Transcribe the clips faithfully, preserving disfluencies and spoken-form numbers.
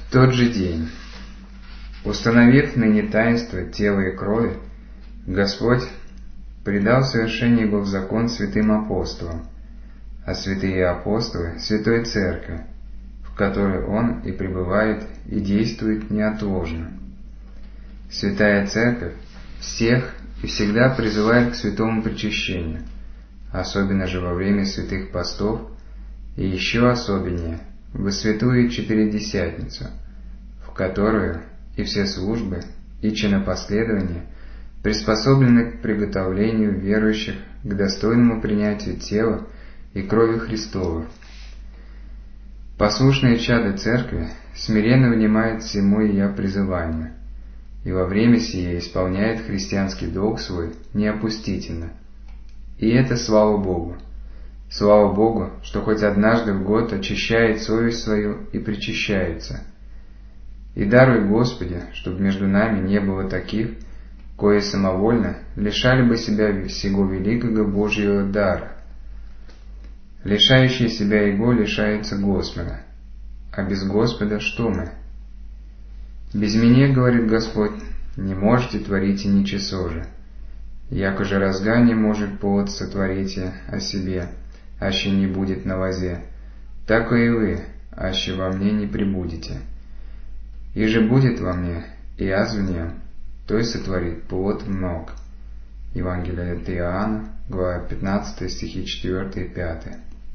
В тот же день, установив ныне таинство тела и крови, Господь предал совершение его в закон святым апостолам, а святые апостолы — святой церкви, в которой Он и пребывает и действует неотложно. Святая Церковь всех и всегда призывает к святому причащению, особенно же во время святых постов, и еще особеннее во святую Четыредесятницу, в которую и все службы, и чинопоследования приспособлены к приготовлению верующих к достойному принятию тела и крови Христовой. Послушные чады Церкви смиренно внимают всему ее призыванию, и во время сие исполняет христианский долг свой неопустительно. И это слава Богу. Слава Богу, что хоть однажды в год очищает совесть свою и причащается. И даруй, Господи, чтобы между нами не было таких, кои самовольно лишали бы себя всего великого Божьего дара. Лишающий себя Его лишается Господа. А без Господа что мы? «Без меня, — говорит Господь, — не можете творить и ничего же. Яко же разга не может плод сотворите о себе, аще не будет на лозе, так и вы, аще во мне не пребудете. И же будет во мне, и аз в нем, то и сотворит плод много». Евангелие от Иоанна, глава пятнадцатая, стихи четвёртый и пятый.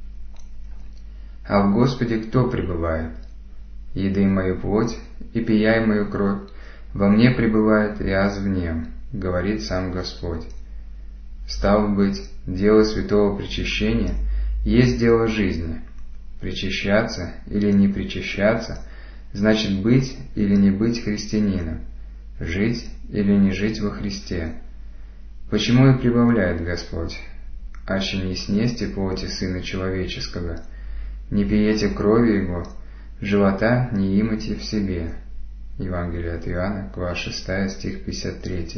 А в Господе кто пребывает? «Едай мою плоть и пияй мою кровь, во мне пребывает и аз в нем», говорит сам Господь. Стало быть, дело святого причащения есть дело жизни. Причащаться или не причащаться значит быть или не быть христианином, жить или не жить во Христе. Почему и прибавляет Господь: «Аще не снесте плоти Сына Человеческого, не пиете крови Его, живота не имайте в себе». Евангелие от Иоанна, глава шестая, стих пятьдесят третий.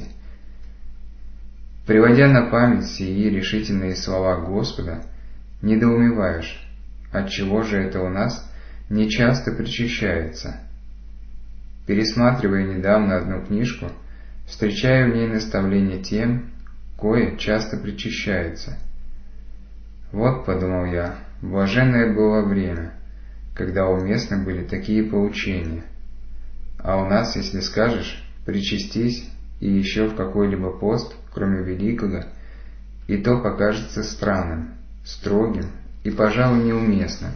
Приводя на память сии решительные слова Господа, недоумеваешь, отчего же это у нас не часто причащается. Пересматривая недавно одну книжку, встречаю в ней наставление тем, кое часто причащается. Вот, подумал я, блаженное было время, когда уместны были такие поучения. А у нас, если скажешь «причастись» и еще в какой-либо пост, кроме великого, и то покажется странным, строгим и, пожалуй, неуместным.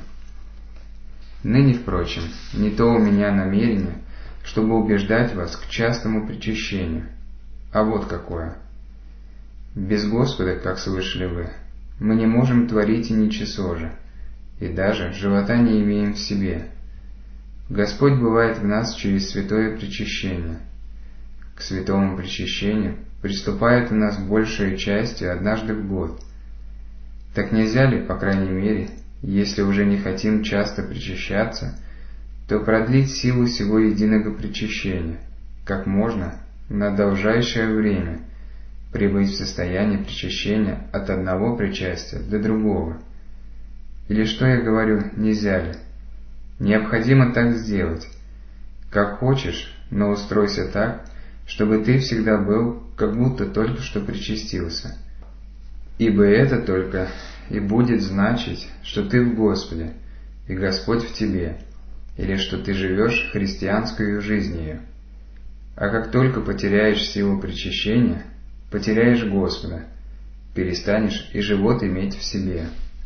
Ныне, впрочем, не то у меня намерение, чтобы убеждать вас к частому причащению, а вот какое. Без Господа, как слышали вы, мы не можем творить и ничего же, и даже живота не имеем в себе. Господь бывает в нас через святое причащение. К святому причащению приступает у нас большая часть однажды в год. Так нельзя ли, по крайней мере, если уже не хотим часто причащаться, то продлить силу сего единого причащения, как можно, на должайшее время, прибыть в состояние причащения от одного причастия до другого? Или что я говорю, нельзя ли? Необходимо так сделать. Как хочешь, но устройся так, чтобы ты всегда был, как будто только что причастился. Ибо это только и будет значить, что ты в Господе, и Господь в тебе, или что ты живешь христианскую жизнью. А как только потеряешь силу причащения, потеряешь Господа, перестанешь и живот иметь в себе.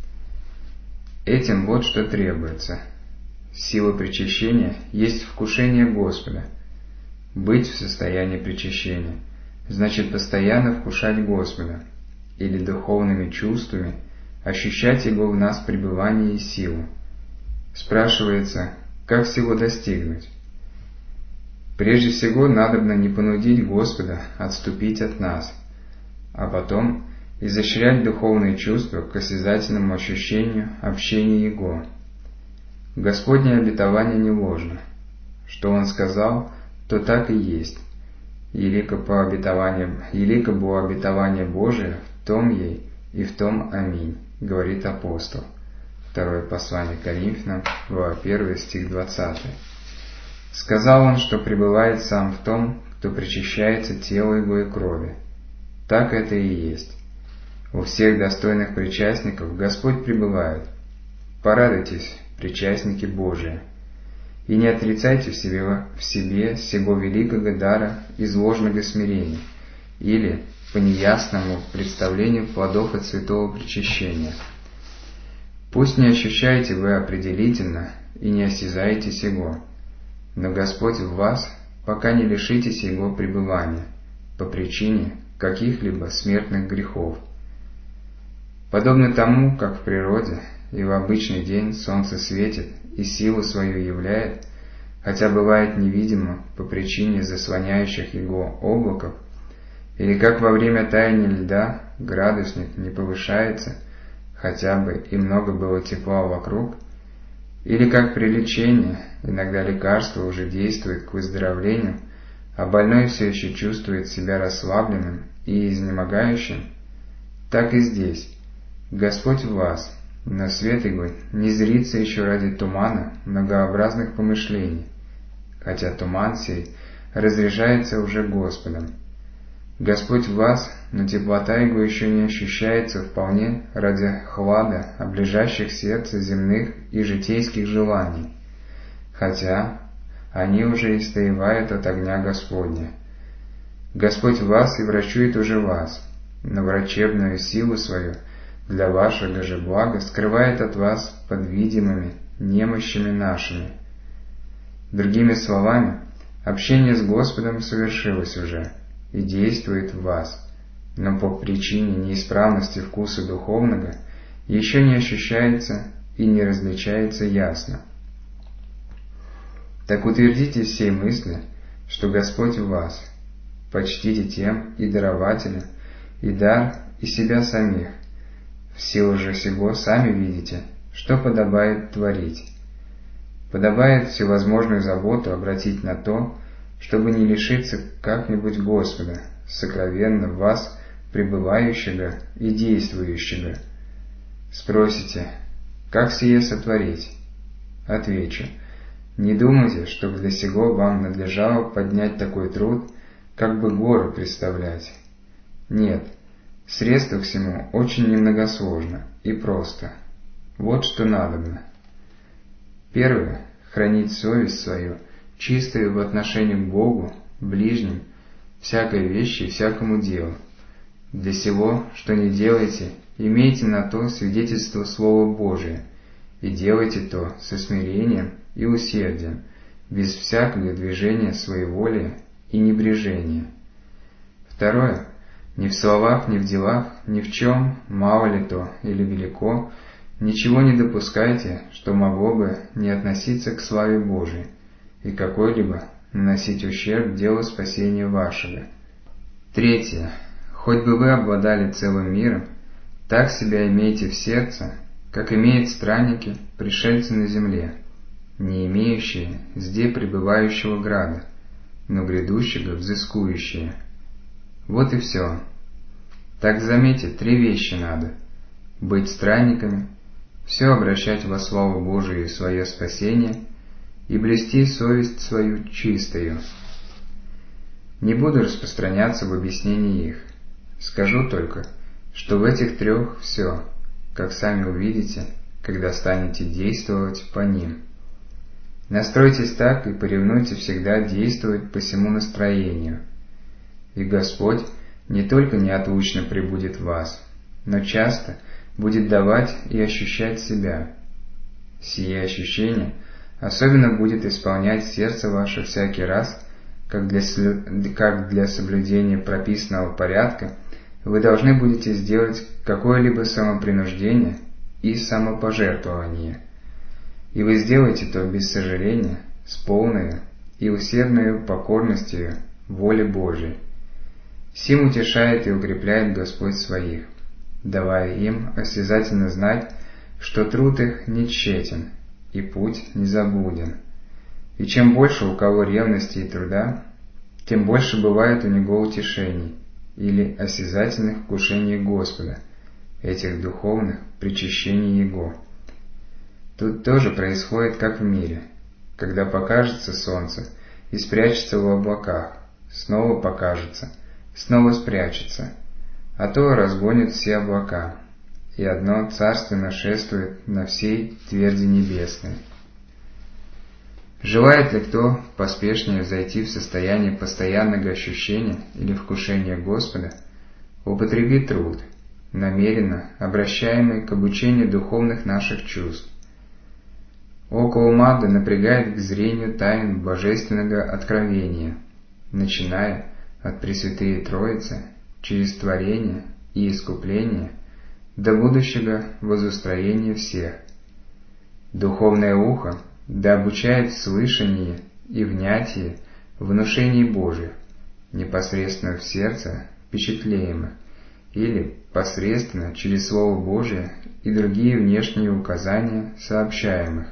Этим вот что требуется. Сила причащения есть вкушение Господа. Быть в состоянии причащения значит постоянно вкушать Господа, или духовными чувствами ощущать Его в нас пребывание и силу. Спрашивается, как всего достигнуть? Прежде всего, надобно не понудить Господа отступить от нас, а потом изощрять духовные чувства к осязательному ощущению общения Его. Господне обетование не ложно. Что Он сказал, то так и есть. Елико по обетованию, елико было обетование Божие, в том ей и в том аминь, говорит апостол. Второе послание Коринфянам, глава первая, стих двадцатый. Сказал он, что пребывает сам в том, кто причащается тела Его и крови. Так это и есть. У всех достойных причастников Господь пребывает. Порадуйтесь, причастники Божии, и не отрицайте в себе, в себе сего великого дара из ложного смирения или по неясному представлению плодов от святого причащения. Пусть не ощущаете вы определительно и не осязаете сего, но Господь в вас, пока не лишитесь Его пребывания по причине каких-либо смертных грехов. Подобно тому, как в природе и в обычный день солнце светит и силу свою являет, хотя бывает невидимо по причине заслоняющих его облаков, или как во время таяния льда градусник не повышается, хотя бы и много было тепла вокруг, или как при лечении иногда лекарство уже действует к выздоровлению, а больной все еще чувствует себя расслабленным и изнемогающим, так и здесь Господь в вас, но свет Его не зрится еще ради тумана многообразных помышлений, хотя туман сей разряжается уже Господом. Господь в вас, но теплота Его еще не ощущается вполне ради хлада, облежащих сердце земных и житейских желаний, хотя они уже истаивают от огня Господня. Господь в вас и врачует уже вас, но врачебную силу свою для вашего же блага скрывает от вас под видимыми немощами нашими. Другими словами, общение с Господом совершилось уже и действует в вас, но по причине неисправности вкуса духовного еще не ощущается и не различается ясно. Так утвердите всей мысли, что Господь в вас, почтите тем и дарователя, и дар, и себя самих. В силу же сего сами видите, что подобает творить. Подобает всевозможную заботу обратить на то, чтобы не лишиться как-нибудь Господа, сокровенно в вас пребывающего и действующего. Спросите, как сие сотворить? Отвечу, не думайте, что для сего вам надлежало поднять такой труд, как бы гору представлять. Нет, средство к всему очень немногосложно и просто. Вот что надобно. Первое – хранить совесть свою, чистую в отношении к Богу, ближним, всякой вещи и всякому делу. Для сего, что не делайте, имейте на то свидетельство Слова Божия, и делайте то со смирением и усердием, без всякого движения своеволия и небрежения. Второе – ни в словах, ни в делах, ни в чем, мало ли то или велико, ничего не допускайте, что могло бы не относиться к славе Божией и какой-либо наносить ущерб делу спасения вашего. Третье. Хоть бы вы обладали целым миром, так себя имейте в сердце, как имеют странники, пришельцы на земле, не имеющие здесь пребывающего града, но грядущего взыскующие. Вот и все. Так заметьте, три вещи надо: быть странниками, все обращать во славу Божию и свое спасение, и блести совесть свою чистою. Не буду распространяться в объяснении их. Скажу только, что в этих трех все, как сами увидите, когда станете действовать по ним. Настройтесь так и поревнуйте всегда действовать по всему настроению. И Господь не только неотлучно пребудет в вас, но часто будет давать и ощущать себя. Сие ощущение особенно будет исполнять сердце ваше всякий раз, как для, как для соблюдения прописанного порядка вы должны будете сделать какое-либо самопринуждение и самопожертвование. И вы сделаете то без сожаления, с полной и усердной покорностью воле Божией. Сим утешает и укрепляет Господь своих, давая им осязательно знать, что труд их не тщетен, и путь не забуден. И чем больше у кого ревности и труда, тем больше бывает у него утешений или осязательных вкушений Господа, этих духовных причащений Его. Тут тоже происходит, как в мире. когда покажется солнце и спрячется в облаках, снова покажется, снова спрячется, а то разгонит все облака, и одно царственно шествует на всей тверди небесной. Желает ли кто поспешнее зайти в состояние постоянного ощущения или вкушения Господа, употреби труд, намеренно обращаемый к обучению духовных наших чувств. Око ума да напрягает к зрению тайн божественного откровения, начиная от Пресвятые Троицы, через творение и искупление, до будущего возустроения всех. Духовное ухо да обучает в слышании и внятии внушений Божьих, непосредственно в сердце впечатляемых, или посредственно через Слово Божие и другие внешние указания сообщаемых.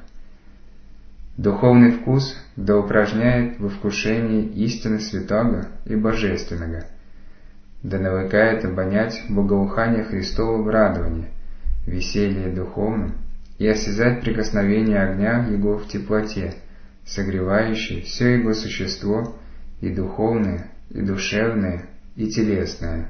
Духовный вкус да упражняет во вкушении истины святого и божественного, да навыкает обонять благоухание Христова в радовании, веселье духовном, и осязать прикосновение огня Его в теплоте, согревающей все Его существо, и духовное, и душевное, и телесное.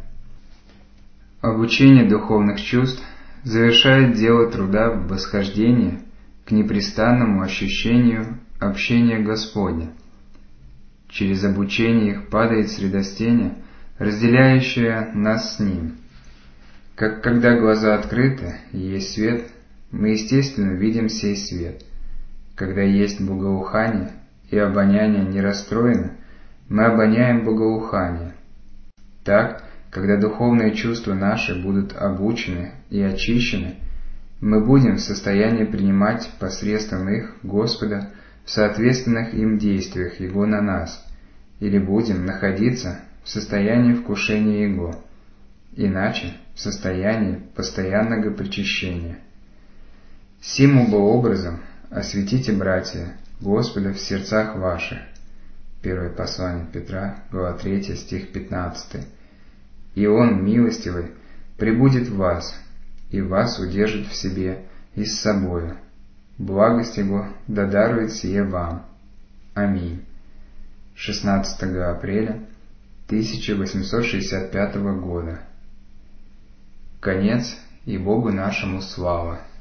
Обучение духовных чувств завершает дело труда в восхождении к непрестанному ощущению общения Господня. Через обучение их падает средостение, разделяющее нас с Ним. Как когда глаза открыты и есть свет, мы естественно видим сей свет. Когда есть благоухание и обоняние не расстроено, мы обоняем благоухание. Так, когда духовные чувства наши будут обучены и очищены, мы будем в состоянии принимать посредством их Господа в соответственных им действиях Его на нас, или будем находиться в состоянии вкушения Его, иначе в состоянии постоянного причащения. Сим оба образом осветите, братья, Господа в сердцах ваших. Первое послание Петра, глава третья, стих пятнадцатый. И Он, милостивый, пребудет в вас, и вас удержит в себе и с собою. Благость Его да дарует сие вам. Аминь. шестнадцатого апреля тысяча восемьсот шестьдесят пятого года. Конец, и Богу нашему слава.